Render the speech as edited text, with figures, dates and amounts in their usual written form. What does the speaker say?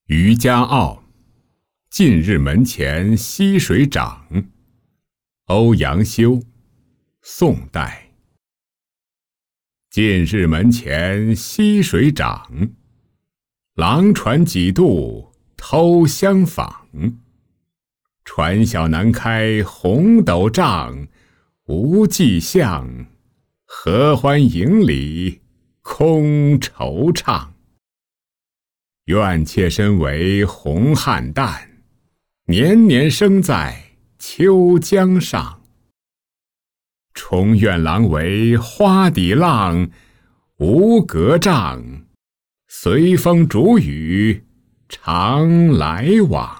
渔家傲，近日门前溪水涨。欧阳修，宋代。近日门前溪水涨，郎船几度偷相访。船小南开红斗帐，无迹象，合欢营里空惆怅。愿妾身为红菡萏，年年生在秋江上。重愿郎为花底浪，无隔障，随风逐雨常来往。